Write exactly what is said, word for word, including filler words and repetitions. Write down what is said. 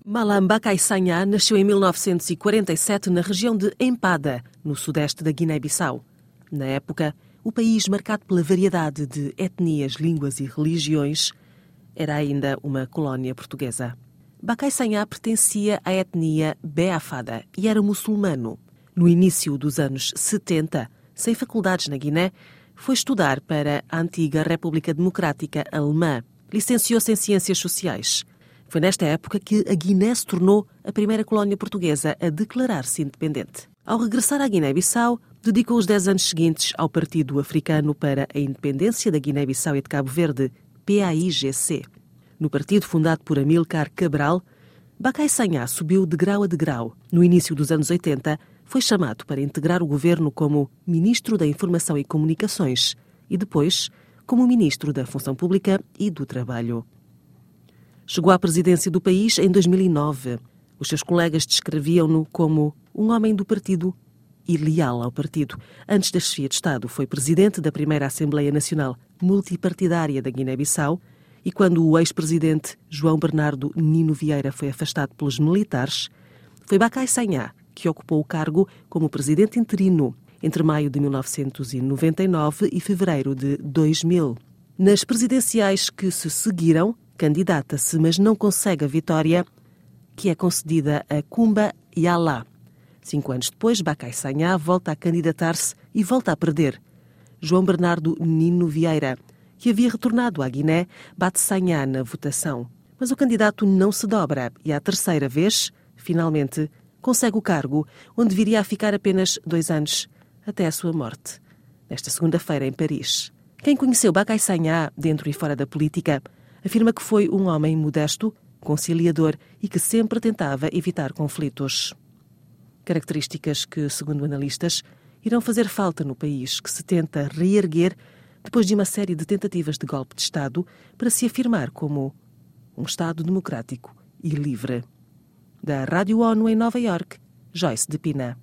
Malam Bakai Sagna nasceu em mil novecentos e quarenta e sete na região de Empada, no sudeste da Guiné-Bissau. Na época, o país, marcado pela variedade de etnias, línguas e religiões, era ainda uma colónia portuguesa. Bakai Sagna pertencia à etnia Beafada e era muçulmano. No início dos anos setenta, sem faculdades na Guiné, foi estudar para a antiga República Democrática Alemã. Licenciou-se em Ciências Sociais. Foi nesta época que a Guiné se tornou a primeira colónia portuguesa a declarar-se independente. Ao regressar à Guiné-Bissau, dedicou os dez anos seguintes ao Partido Africano para a Independência da Guiné-Bissau e de Cabo Verde, P A I G C. No partido fundado por Amílcar Cabral, Bakai Sagna subiu de grau a degrau. No início dos anos oitenta, foi chamado para integrar o governo como Ministro da Informação e Comunicações e depois como Ministro da Função Pública e do Trabalho. Chegou à presidência do país em dois mil e nove. Os seus colegas descreviam-no como um homem do partido e leal ao partido. Antes da chefia de Estado, foi presidente da primeira Assembleia Nacional Multipartidária da Guiné-Bissau e quando o ex-presidente João Bernardo Nino Vieira foi afastado pelos militares, foi Bakai Sagna que ocupou o cargo como presidente interino entre maio de mil novecentos e noventa e nove e fevereiro de dois mil. Nas presidenciais que se seguiram, candidata-se, mas não consegue a vitória que é concedida a Kumba Yala. Cinco anos depois, Bakai Sagna volta a candidatar-se e volta a perder. João Bernardo Nino Vieira, que havia retornado à Guiné, bate Sagna na votação. Mas o candidato não se dobra e, à terceira vez, finalmente, consegue o cargo, onde viria a ficar apenas dois anos, até a sua morte, nesta segunda-feira em Paris. Quem conheceu Bakai Sagna, dentro e fora da política, afirma que foi um homem modesto, conciliador e que sempre tentava evitar conflitos. Características que, segundo analistas, irão fazer falta no país que se tenta reerguer depois de uma série de tentativas de golpe de Estado para se afirmar como um Estado democrático e livre. Da Rádio ONU em Nova Iorque, Joyce de Pina.